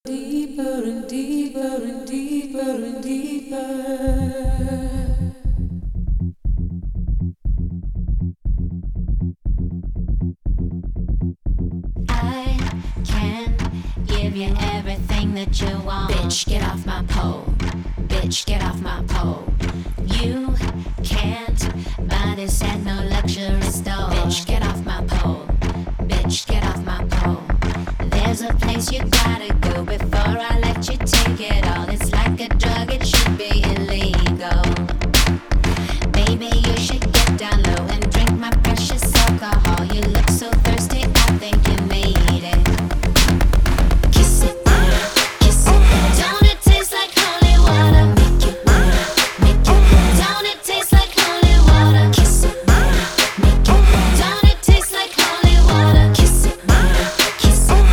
Deeper and deeper and deeper and deeper. I can give you everything that you want. Bitch, get off my pole. Bitch, get off my pole. You can't buy this at no luxury store. Bitch, get off my pole. Bitch, get off my pole. There's a place you gotta go before I let you take it all. It's like a drug, it should be illegal. Baby, you should get down low and drink my precious alcohol. You look so thirsty, I think you need it. Kiss it, kiss it. Don't it taste like holy water? Make it, make it. Don't it taste like holy water? Kiss it, make it. Don't it taste like holy water? Kiss it, kiss it.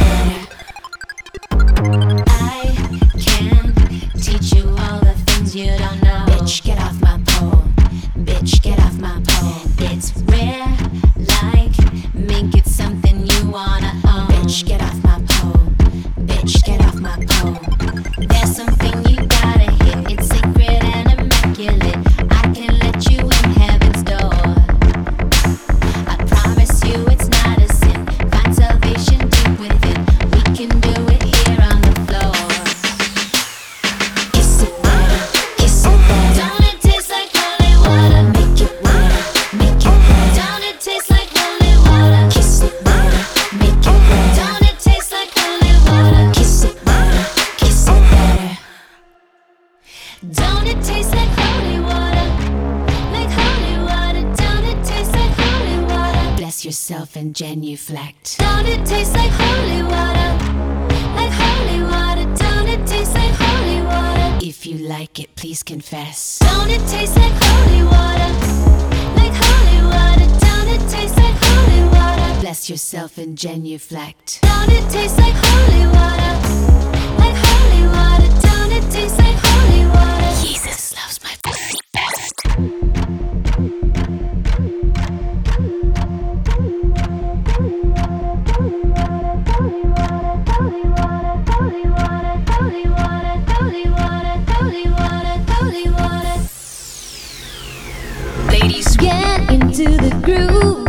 I can teach you all the things you don't know. Bitch, get off my pole. Bitch, get off my pole. It's rare, like mink. It's something you wanna own. Bitch, get off my pole. Bitch, get off my pole. There's something you gotta hit. It's sacred and immaculate. I can let you in heaven's door. I promise you it's not a sin. Find salvation deep within. We can do it here on the floor. Kiss it, kiss it. Don't it taste like holy water? Make it, make it. Don't it taste like holy water? Kiss it, make it. Don't it taste like holy water? Kiss it, kiss it better. Don't it taste like holy water? Like holy water. Don't it taste like holy water? Bless yourself and genuflect. Don't it taste like holy water? Like holy water. Don't it taste like holy water? If you like it, please confess. Don't it taste like holy water? Like holy water. Don't it taste like holy water? Bless yourself and genuflect. Don't it taste like holy water? Like holy water. Don't it taste like holy water? Jesus loves my best. Ladies, Get into the groove.